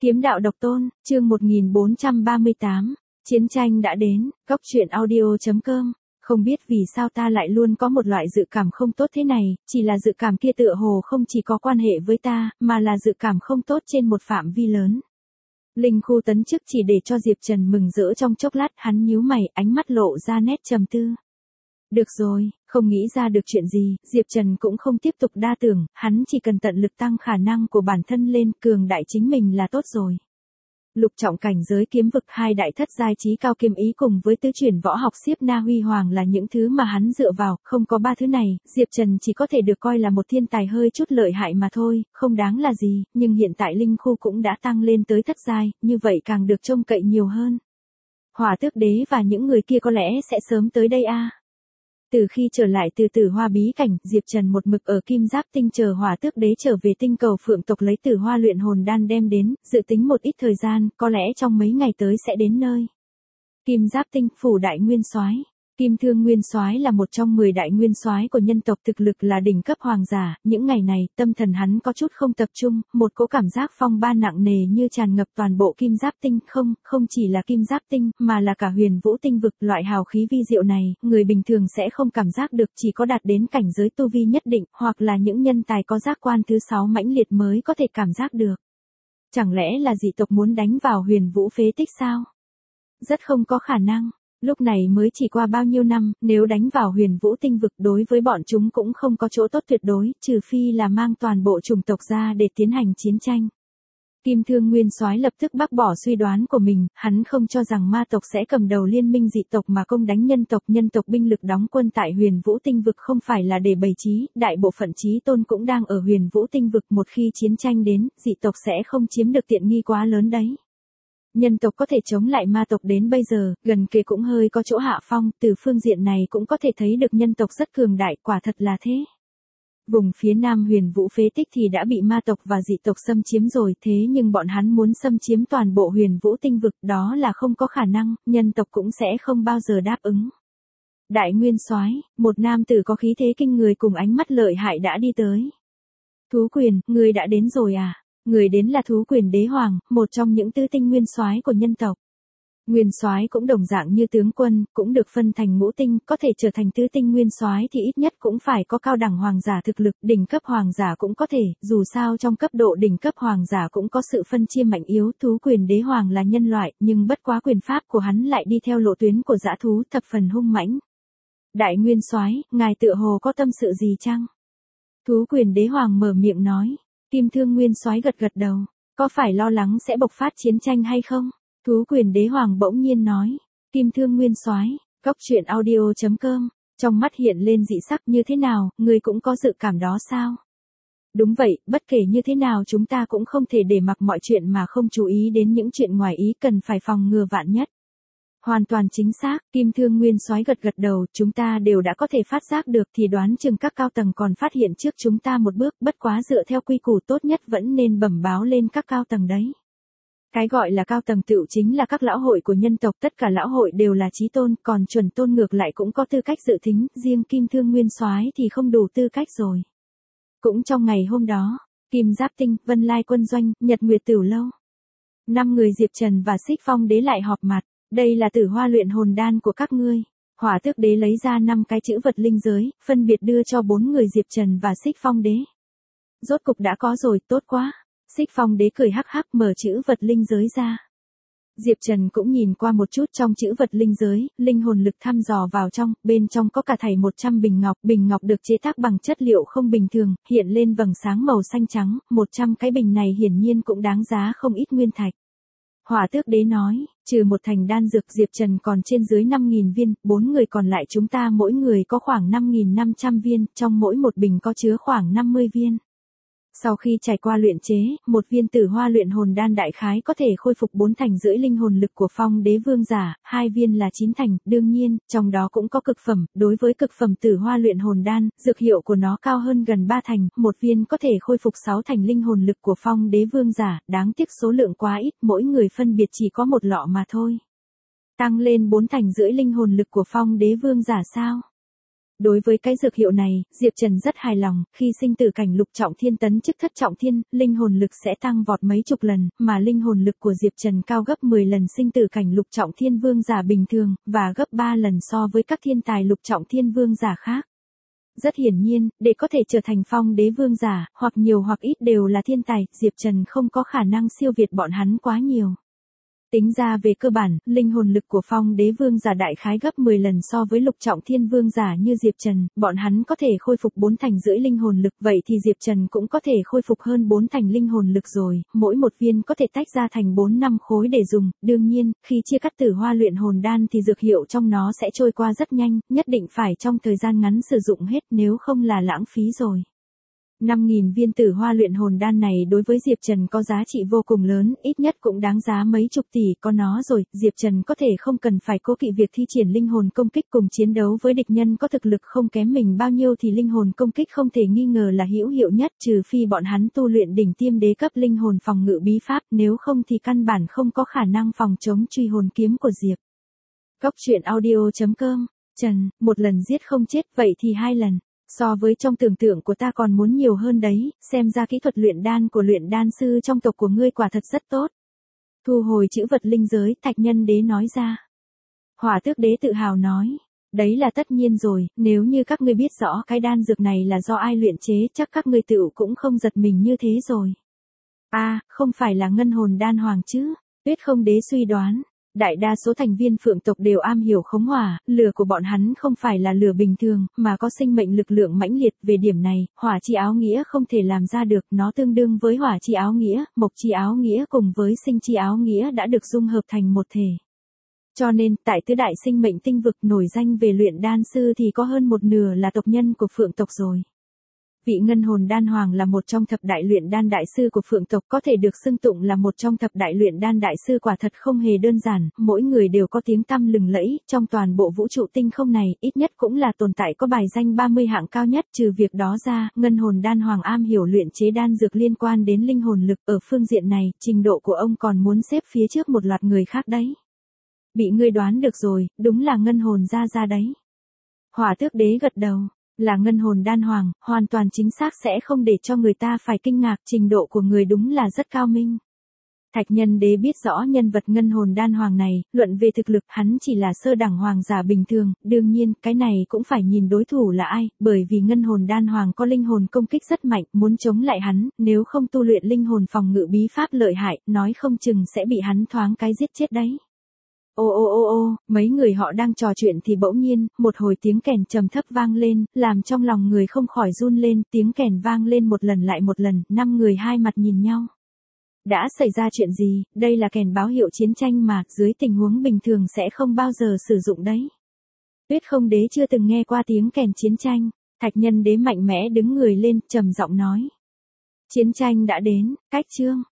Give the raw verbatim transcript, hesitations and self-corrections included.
Kiếm đạo độc tôn, chương một nghìn bốn trăm ba mươi tám, chiến tranh đã đến, góc truyện audio.com. Không biết vì sao ta lại luôn có một loại dự cảm không tốt thế này, chỉ là dự cảm kia tựa hồ không chỉ có quan hệ với ta, mà là dự cảm không tốt trên một phạm vi lớn. Linh khu tấn chức chỉ để cho Diệp Trần mừng rỡ trong chốc lát, hắn nhíu mày, ánh mắt lộ ra nét trầm tư. Được rồi, không nghĩ ra được chuyện gì, Diệp Trần cũng không tiếp tục đa tưởng, hắn chỉ cần tận lực tăng khả năng của bản thân lên, cường đại chính mình là tốt rồi. Lục trọng cảnh giới kiếm vực, hai đại thất giai trí cao kiếm ý cùng với tứ chuyển võ học Xiếp Na Huy Hoàng là những thứ mà hắn dựa vào, không có ba thứ này, Diệp Trần chỉ có thể được coi là một thiên tài hơi chút lợi hại mà thôi, không đáng là gì, nhưng hiện tại linh khu cũng đã tăng lên tới thất giai, như vậy càng được trông cậy nhiều hơn. Hỏa Tước Đế và những người kia có lẽ sẽ sớm tới đây a. Từ khi trở lại từ Tử Hoa bí cảnh, Diệp Trần một mực ở Kim Giáp Tinh chờ Hỏa Tước Đế trở về tinh cầu Phượng tộc lấy Tử Hoa luyện hồn đan đem đến, dự tính một ít thời gian, có lẽ trong mấy ngày tới sẽ đến nơi. Kim Giáp Tinh, phủ đại nguyên soái. Kim Thương Nguyên Soái là một trong mười đại nguyên soái của nhân tộc, thực lực là đỉnh cấp hoàng giả, những ngày này, tâm thần hắn có chút không tập trung, một cỗ cảm giác phong ba nặng nề như tràn ngập toàn bộ Kim Giáp Tinh, không, không chỉ là Kim Giáp Tinh, mà là cả Huyền Vũ Tinh vực, loại hào khí vi diệu này, người bình thường sẽ không cảm giác được, chỉ có đạt đến cảnh giới tu vi nhất định, hoặc là những nhân tài có giác quan thứ sáu mãnh liệt mới có thể cảm giác được. Chẳng lẽ là dị tộc muốn đánh vào Huyền Vũ phế tích sao? Rất không có khả năng. Lúc này mới chỉ qua bao nhiêu năm, nếu đánh vào Huyền Vũ Tinh vực đối với bọn chúng cũng không có chỗ tốt tuyệt đối, trừ phi là mang toàn bộ chủng tộc ra để tiến hành chiến tranh. Kim Thương Nguyên Soái lập tức bác bỏ suy đoán của mình, hắn không cho rằng ma tộc sẽ cầm đầu liên minh dị tộc mà công đánh nhân tộc. Nhân tộc binh lực đóng quân tại Huyền Vũ Tinh vực không phải là để bày trí, đại bộ phận trí tôn cũng đang ở Huyền Vũ Tinh vực, một khi chiến tranh đến, dị tộc sẽ không chiếm được tiện nghi quá lớn đấy. Nhân tộc có thể chống lại ma tộc đến bây giờ, gần kề cũng hơi có chỗ hạ phong, từ phương diện này cũng có thể thấy được nhân tộc rất cường đại, quả thật là thế. Vùng phía nam Huyền Vũ phế tích thì đã bị ma tộc và dị tộc xâm chiếm rồi, thế nhưng bọn hắn muốn xâm chiếm toàn bộ Huyền Vũ Tinh vực, đó là không có khả năng, nhân tộc cũng sẽ không bao giờ đáp ứng. Đại Nguyên Soái, một nam tử có khí thế kinh người cùng ánh mắt lợi hại đã đi tới. Thú Quyền, ngươi đã đến rồi à? Người đến là Thú Quyền Đế Hoàng, một trong những tứ tinh nguyên soái của nhân tộc. Nguyên soái cũng đồng dạng như tướng quân, cũng được phân thành ngũ tinh, có thể trở thành tứ tinh nguyên soái thì ít nhất cũng phải có cao đẳng hoàng giả thực lực, đỉnh cấp hoàng giả cũng có thể, dù sao trong cấp độ đỉnh cấp hoàng giả cũng có sự phân chia mạnh yếu. Thú Quyền Đế Hoàng là nhân loại, nhưng bất quá quyền pháp của hắn lại đi theo lộ tuyến của dã thú, thập phần hung mãnh. Đại Nguyên Soái, ngài tựa hồ có tâm sự gì chăng? Thú Quyền Đế Hoàng mở miệng nói. Kim Thương Nguyên Soái gật gật đầu, có phải lo lắng sẽ bộc phát chiến tranh hay không? Thú Quyền Đế Hoàng bỗng nhiên nói. Kim Thương Nguyên Soái, góc truyện audio.com, trong mắt hiện lên dị sắc. Như thế nào, người cũng có dự cảm đó sao? Đúng vậy, bất kể như thế nào chúng ta cũng không thể để mặc mọi chuyện mà không chú ý đến những chuyện ngoài ý, cần phải phòng ngừa vạn nhất. Hoàn toàn chính xác, Kim Thương Nguyên Soái gật gật đầu, chúng ta đều đã có thể phát giác được thì đoán chừng các cao tầng còn phát hiện trước chúng ta một bước, bất quá dựa theo quy củ tốt nhất vẫn nên bẩm báo lên các cao tầng đấy. Cái gọi là cao tầng tựu chính là các lão hội của nhân tộc, tất cả lão hội đều là chí tôn, còn chuẩn tôn ngược lại cũng có tư cách dự thính, riêng Kim Thương Nguyên Soái thì không đủ tư cách rồi. Cũng trong ngày hôm đó, Kim Giáp Tinh, Vân Lai Quân Doanh, Nhật Nguyệt Tửu Lâu. Năm người Diệp Trần và Xích Phong Đế lại họp mặt. Đây là Tử Hoa luyện hồn đan của các ngươi. Hỏa Tước Đế lấy ra năm cái chữ vật linh giới, phân biệt đưa cho bốn người Diệp Trần và Xích Phong Đế. Rốt cục đã có rồi, tốt quá. Xích Phong Đế cười hắc hắc mở chữ vật linh giới ra. Diệp Trần cũng nhìn qua một chút trong chữ vật linh giới, linh hồn lực thăm dò vào trong, bên trong có cả thảy một trăm bình ngọc, bình ngọc được chế tác bằng chất liệu không bình thường, hiện lên vầng sáng màu xanh trắng, một trăm cái bình này hiển nhiên cũng đáng giá không ít nguyên thạch. Hỏa Tước Đế nói, trừ một thành đan dược Diệp Trần còn trên dưới năm nghìn viên, bốn người còn lại chúng ta mỗi người có khoảng năm nghìn năm trăm viên, trong mỗi một bình có chứa khoảng năm mươi viên. Sau khi trải qua luyện chế, một viên Tử Hoa luyện hồn đan đại khái có thể khôi phục bốn thành rưỡi linh hồn lực của Phong Đế Vương giả, hai viên là chín thành, đương nhiên, trong đó cũng có cực phẩm, đối với cực phẩm Tử Hoa luyện hồn đan, dược hiệu của nó cao hơn gần ba thành, một viên có thể khôi phục sáu thành linh hồn lực của Phong Đế Vương giả, đáng tiếc số lượng quá ít, mỗi người phân biệt chỉ có một lọ mà thôi. Tăng lên bốn thành rưỡi linh hồn lực của Phong Đế Vương giả sao? Đối với cái dược hiệu này, Diệp Trần rất hài lòng, khi sinh tử cảnh lục trọng thiên tấn chức thất trọng thiên, linh hồn lực sẽ tăng vọt mấy chục lần, mà linh hồn lực của Diệp Trần cao gấp mười lần sinh tử cảnh lục trọng thiên vương giả bình thường, và gấp ba lần so với các thiên tài lục trọng thiên vương giả khác. Rất hiển nhiên, để có thể trở thành phong đế vương giả, hoặc nhiều hoặc ít đều là thiên tài, Diệp Trần không có khả năng siêu việt bọn hắn quá nhiều. Tính ra về cơ bản, linh hồn lực của phong đế vương giả đại khái gấp mười lần so với lục trọng thiên vương giả như Diệp Trần, bọn hắn có thể khôi phục bốn thành rưỡi linh hồn lực, vậy thì Diệp Trần cũng có thể khôi phục hơn bốn thành linh hồn lực rồi, mỗi một viên có thể tách ra thành bốn năm khối để dùng, đương nhiên, khi chia cắt tử hoa luyện hồn đan thì dược hiệu trong nó sẽ trôi qua rất nhanh, nhất định phải trong thời gian ngắn sử dụng hết nếu không là lãng phí rồi. năm nghìn viên tử hoa luyện hồn đan này đối với Diệp Trần có giá trị vô cùng lớn, ít nhất cũng đáng giá mấy chục tỷ, có nó rồi, Diệp Trần có thể không cần phải cố kỵ việc thi triển linh hồn công kích cùng chiến đấu với địch nhân có thực lực không kém mình bao nhiêu thì linh hồn công kích không thể nghi ngờ là hữu hiệu nhất, trừ phi bọn hắn tu luyện đỉnh tiêm đế cấp linh hồn phòng ngự bí pháp, nếu không thì căn bản không có khả năng phòng chống truy hồn kiếm của Diệp. Góc truyện audio chấm com, Trần, một lần giết không chết, vậy thì hai lần. So với trong tưởng tượng của ta còn muốn nhiều hơn đấy, xem ra kỹ thuật luyện đan của luyện đan sư trong tộc của ngươi quả thật rất tốt. Thu hồi chữ vật linh giới, Thạch Nhân Đế nói ra. Hỏa Tước Đế tự hào nói, đấy là tất nhiên rồi, nếu như các ngươi biết rõ cái đan dược này là do ai luyện chế, chắc các ngươi tựu cũng không giật mình như thế rồi. A, à, không phải là ngân hồn đan hoàng chứ? Tuyết Không Đế suy đoán. Đại đa số thành viên phượng tộc đều am hiểu khống hỏa, lửa của bọn hắn không phải là lửa bình thường, mà có sinh mệnh lực lượng mãnh liệt, về điểm này, hỏa chi áo nghĩa không thể làm ra được, nó tương đương với hỏa chi áo nghĩa, mộc chi áo nghĩa cùng với sinh chi áo nghĩa đã được dung hợp thành một thể. Cho nên, tại tứ đại sinh mệnh tinh vực nổi danh về luyện đan sư thì có hơn một nửa là tộc nhân của phượng tộc rồi. Vị ngân hồn đan hoàng là một trong thập đại luyện đan đại sư của phượng tộc, có thể được xưng tụng là một trong thập đại luyện đan đại sư, quả thật không hề đơn giản, mỗi người đều có tiếng tăm lừng lẫy, trong toàn bộ vũ trụ tinh không này, ít nhất cũng là tồn tại có bài danh ba mươi hạng cao nhất, trừ việc đó ra, ngân hồn đan hoàng am hiểu luyện chế đan dược liên quan đến linh hồn lực, ở phương diện này, trình độ của ông còn muốn xếp phía trước một loạt người khác đấy. Bị ngươi đoán được rồi, đúng là ngân hồn ra ra đấy. Hỏa Tước Đế gật đầu. Là ngân hồn đan hoàng, hoàn toàn chính xác sẽ không để cho người ta phải kinh ngạc, trình độ của người đúng là rất cao minh. Thạch Nhân Đế biết rõ nhân vật ngân hồn đan hoàng này, luận về thực lực hắn chỉ là sơ đẳng hoàng giả bình thường, đương nhiên, cái này cũng phải nhìn đối thủ là ai, bởi vì ngân hồn đan hoàng có linh hồn công kích rất mạnh, muốn chống lại hắn, nếu không tu luyện linh hồn phòng ngự bí pháp lợi hại, nói không chừng sẽ bị hắn thoáng cái giết chết đấy. Ô ô ô ô, mấy người họ đang trò chuyện thì bỗng nhiên, một hồi tiếng kèn trầm thấp vang lên, làm trong lòng người không khỏi run lên, tiếng kèn vang lên một lần lại một lần, năm người hai mặt nhìn nhau. Đã xảy ra chuyện gì, đây là kèn báo hiệu chiến tranh mà, dưới tình huống bình thường sẽ không bao giờ sử dụng đấy. Tuyết Không Đế chưa từng nghe qua tiếng kèn chiến tranh, Thạch Nhân Đế mạnh mẽ đứng người lên, trầm giọng nói. Chiến tranh đã đến, cách chương.